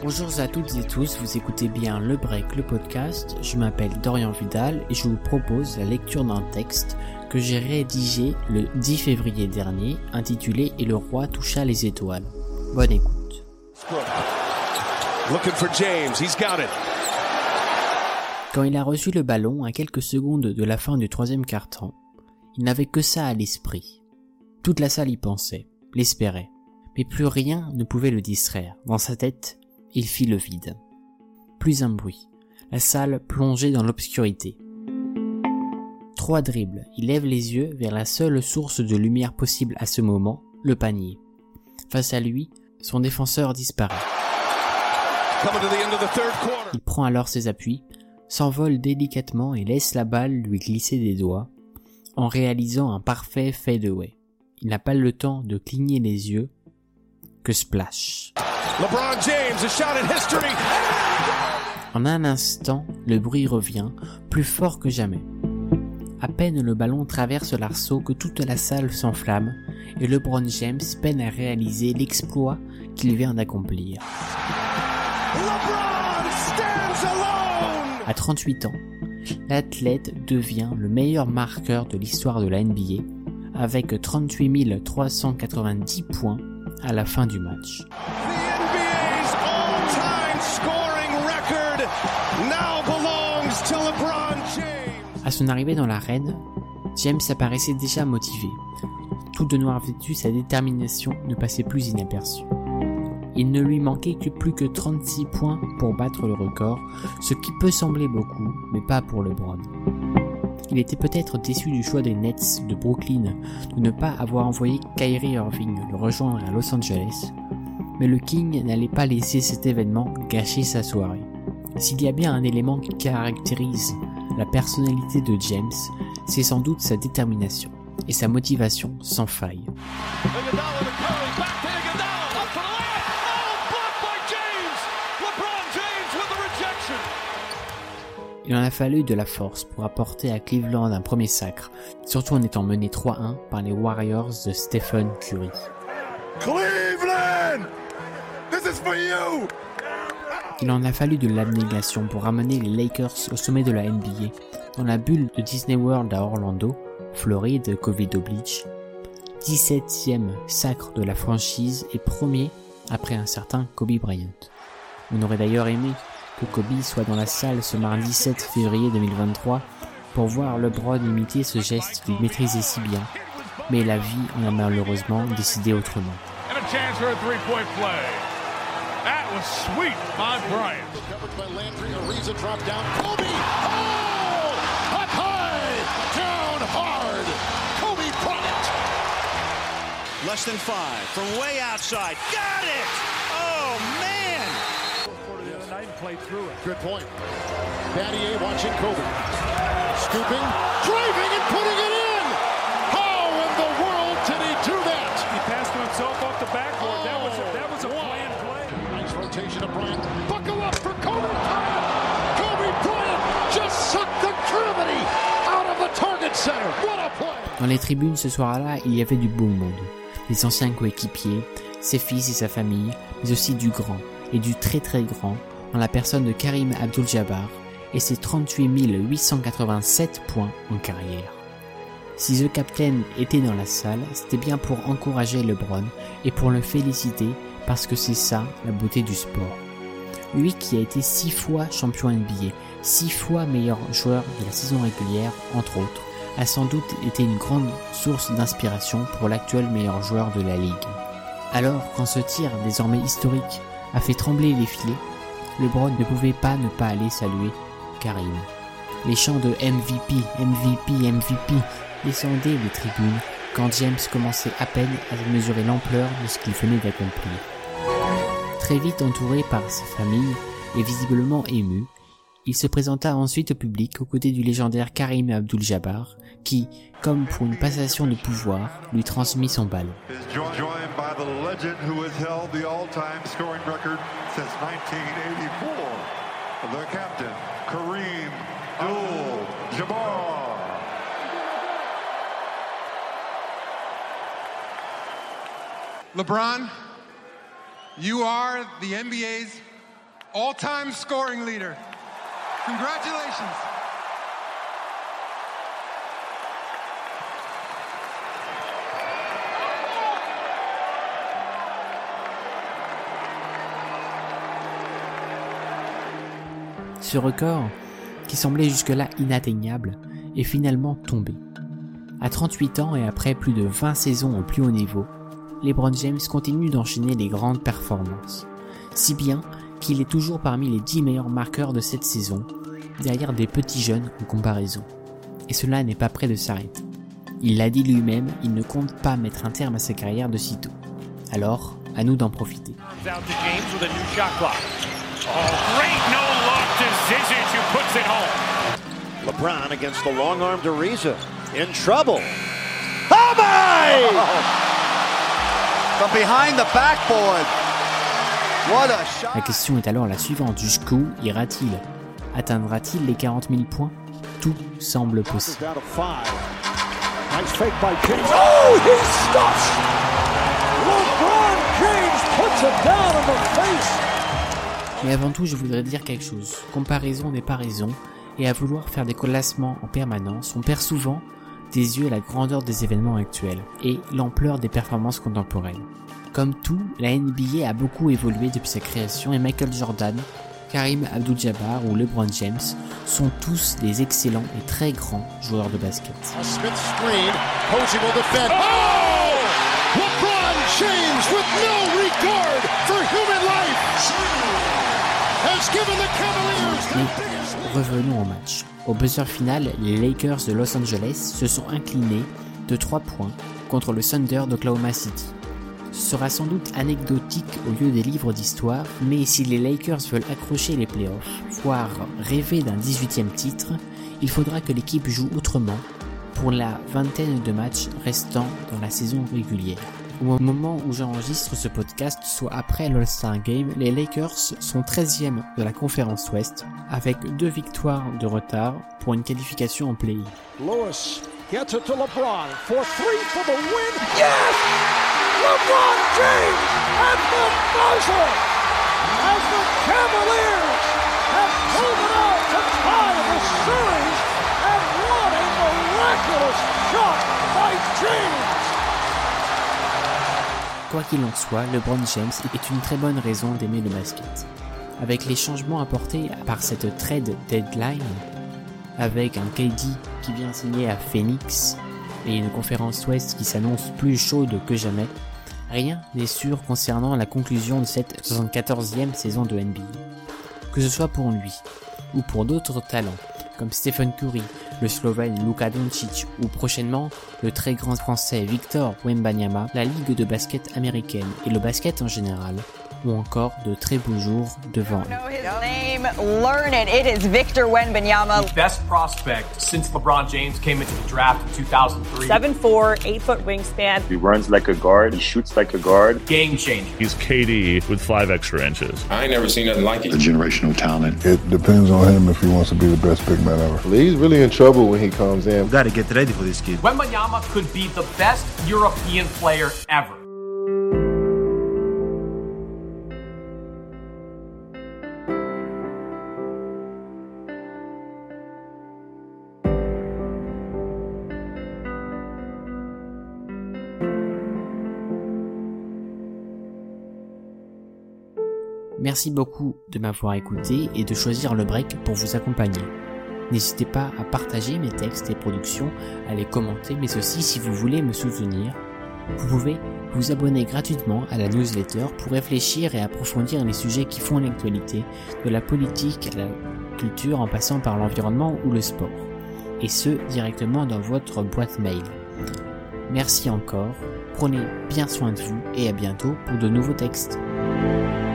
Bonjour à toutes et tous, vous écoutez bien Le Break, le podcast. Je m'appelle Dorian Vidal et je vous propose la lecture d'un texte que j'ai rédigé le 10 février dernier, intitulé « Et le roi toucha les étoiles ». Bonne écoute. Looking for James, he's got it. Quand il a reçu le ballon à quelques secondes de la fin du troisième quart-temps, il n'avait que ça à l'esprit. Toute la salle y pensait, l'espérait, mais plus rien ne pouvait le distraire. Dans sa tête, il fit le vide. Plus un bruit. La salle plongeait dans l'obscurité. 3 dribbles. Il lève les yeux vers la seule source de lumière possible à ce moment, le panier. Face à lui, son défenseur disparaît. Il prend alors ses appuis, s'envole délicatement et laisse la balle lui glisser des doigts, en réalisant un parfait fadeaway. Il n'a pas le temps de cligner les yeux que splash. LeBron James, a shot in history. En un instant, le bruit revient, plus fort que jamais. À peine le ballon traverse l'arceau que toute la salle s'enflamme et LeBron James peine à réaliser l'exploit qu'il vient d'accomplir. LeBron stands alone. À 38 ans, l'athlète devient le meilleur marqueur de l'histoire de la NBA avec 38 390 points à la fin du match. À son arrivée dans l'arène, James apparaissait déjà motivé. Tout de noir vêtu, sa détermination ne passait plus inaperçue. Il ne lui manquait que plus que 36 points pour battre le record, ce qui peut sembler beaucoup, mais pas pour LeBron. Il était peut-être déçu du choix des Nets de Brooklyn de ne pas avoir envoyé Kyrie Irving le rejoindre à Los Angeles, mais le King n'allait pas laisser cet événement gâcher sa soirée. S'il y a bien un élément qui caractérise la personnalité de James, c'est sans doute sa détermination et sa motivation sans faille. Il en a fallu de la force pour apporter à Cleveland un premier sacre, surtout en étant mené 3-1 par les Warriors de Stephen Curry. Cleveland, this is for you. Il en a fallu de l'abnégation pour ramener les Lakers au sommet de la NBA, dans la bulle de Disney World à Orlando, Floride, Covid oblige. 17e sacre de la franchise et premier après un certain Kobe Bryant. On aurait d'ailleurs aimé que Kobe soit dans la salle ce mardi 7 février 2023 pour voir LeBron imiter ce geste qu'il maîtrisait si bien, mais la vie en a malheureusement décidé autrement. That was sweet by Bryant. Covered by Landry, Ariza dropped down. Kobe! Oh! Up high! Down hard! Kobe Bryant! Less than 5 from way outside. Got it! Oh, man! The other night and played through it. Good point. Battier watching Kobe. Scooping, driving and putting it in! How in the world did he do that? He passed himself off the backboard. That was a planned play. Rotation of Bryant. Buckle up for Kobe Bryant! Kobe Bryant just sucked the gravity out of the target center. What a play! Dans les tribunes ce soir-là, il y avait du beau monde. Des anciens coéquipiers, ses fils et sa famille, mais aussi du grand et du très très grand, dans la personne de Kareem Abdul-Jabbar et ses 38 887 points en carrière. Si The Captain était dans la salle, c'était bien pour encourager LeBron et pour le féliciter parce que c'est ça la beauté du sport. Lui qui a été 6 fois champion NBA, 6 fois meilleur joueur de la saison régulière, entre autres, a sans doute été une grande source d'inspiration pour l'actuel meilleur joueur de la ligue. Alors, quand ce tir, désormais historique, a fait trembler les filets, LeBron ne pouvait pas ne pas aller saluer Kareem. Les chants de MVP, MVP, MVP descendaient les tribunes quand James commençait à peine à mesurer l'ampleur de ce qu'il venait d'accomplir. Très vite entouré par sa famille et visiblement ému, il se présenta ensuite au public aux côtés du légendaire Kareem Abdul-Jabbar qui, comme pour une passation de pouvoir, lui transmit son ballon. LeBron, you are the NBA's all-time scoring leader. Congratulations. Ce record, qui semblait jusque-là inatteignable, est finalement tombé. À 38 ans et après plus de 20 saisons au plus haut niveau, LeBron James continue d'enchaîner les grandes performances, si bien qu'il est toujours parmi les 10 meilleurs marqueurs de cette saison, derrière des petits jeunes en comparaison. Et cela n'est pas près de s'arrêter. Il l'a dit lui-même, il ne compte pas mettre un terme à sa carrière de sitôt. Alors, à nous d'en profiter. LeBron against the long arm to Ariza. In trouble. Oh my! From behind the backboard. What a shot. La question est alors la suivante, jusqu'où ira-t-il? Atteindra-t-il les 40 000 points? Tout semble possible. Nice fake by James. Oh, he stops! LeBron James puts it down in the face. Mais avant tout, je voudrais dire quelque chose. Comparaison n'est pas raison, et à vouloir faire des classements en permanence, on perd souvent des yeux la grandeur des événements actuels et l'ampleur des performances contemporaines. Comme tout, la NBA a beaucoup évolué depuis sa création et Michael Jordan, Karim Abdul-Jabbar ou LeBron James sont tous des excellents et très grands joueurs de basket. Smith screen, Posey will defend. Oh! LeBron James with no regard for human life has given the Cavaliers their biggest lead. Revenons au match. Au buzzer final, les Lakers de Los Angeles se sont inclinés de 3 points contre le Thunder d'Oklahoma City. Ce sera sans doute anecdotique au lieu des livres d'histoire, mais si les Lakers veulent accrocher les playoffs, voire rêver d'un 18e titre, il faudra que l'équipe joue autrement pour la vingtaine de matchs restants dans la saison régulière. Au moment où j'enregistre ce podcast, soit après l'All-Star Game, les Lakers sont 13e de la conférence Ouest, avec 2 victoires de retard pour une qualification en play-in. Lewis gets it to LeBron for 3 for the win. Yes! LeBron James at the buzzer as the Cavaliers have pulled it out to tie the series, and what a miraculous shot by James! Quoi qu'il en soit, LeBron James est une très bonne raison d'aimer le basket. Avec les changements apportés par cette trade deadline, avec un KD qui vient signer à Phoenix et une conférence Ouest qui s'annonce plus chaude que jamais, rien n'est sûr concernant la conclusion de cette 74e saison de NBA. Que ce soit pour lui ou pour d'autres talents comme Stephen Curry, le Slovène Luka Doncic ou prochainement le très grand français Victor Wembanyama, la ligue de basket américaine et le basket en général ont encore de très beaux jours devant eux. Learn it. It is Victor Wembanyama. The best prospect since LeBron James came into the draft in 2003. 7'4", 8-foot wingspan. He runs like a guard. He shoots like a guard. Game changer. He's KD with 5 extra inches. I ain't never seen nothing like it. A generational talent. It depends on him if he wants to be the best big man ever. He's really in trouble when he comes in. We got to get ready for this kid. Wembanyama could be the best European player ever. Merci beaucoup de m'avoir écouté et de choisir le break pour vous accompagner. N'hésitez pas à partager mes textes et productions, à les commenter, mais aussi si vous voulez me soutenir, vous pouvez vous abonner gratuitement à la newsletter pour réfléchir et approfondir les sujets qui font l'actualité, de la politique à la culture en passant par l'environnement ou le sport, et ce directement dans votre boîte mail. Merci encore, prenez bien soin de vous et à bientôt pour de nouveaux textes.